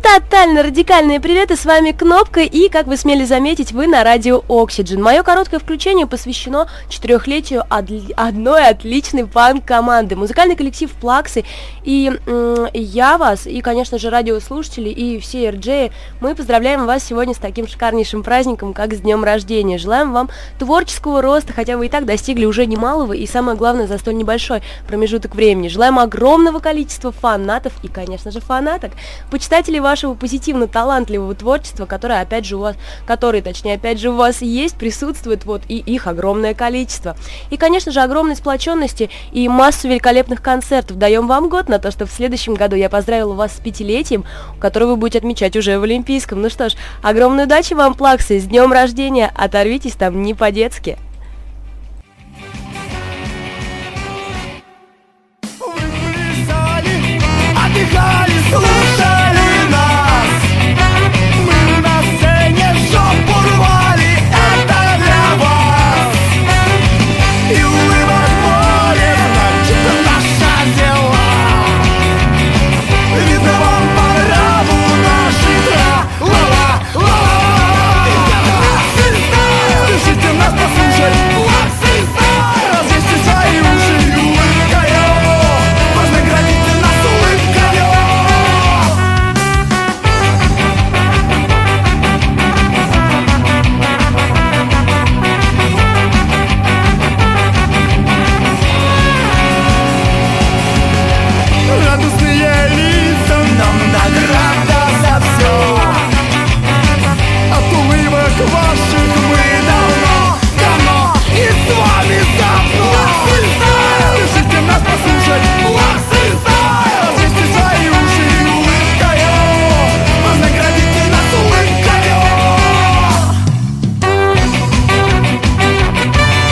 Тотально радикальные приветы, с вами Кнопка, и, как вы смели заметить, вы на радио Oxygen. Мое короткое включение посвящено 4-летию одной отличной панк-команды. Музыкальный коллектив Плаксы, и я вас, и, конечно же, радиослушатели, и все RJ, мы поздравляем вас сегодня с таким шикарнейшим праздником, как с днем рождения. Желаем вам творческого роста, хотя вы и так достигли уже немалого, и самое главное, за столь небольшой промежуток времени. Желаем огромного количества фанатов и, конечно же, фанаток, почитателей вашего позитивно-талантливого творчества, которое, опять же, у вас есть, присутствует, вот, и их огромное количество. И, конечно же, огромной сплоченности и массу великолепных концертов. Даем вам год на то, что в следующем году я поздравила вас с 5-летием, которое вы будете отмечать уже в Олимпийском. Ну что ж, огромной удачи вам, Плаксы, с днем рождения, оторвитесь там не по-детски.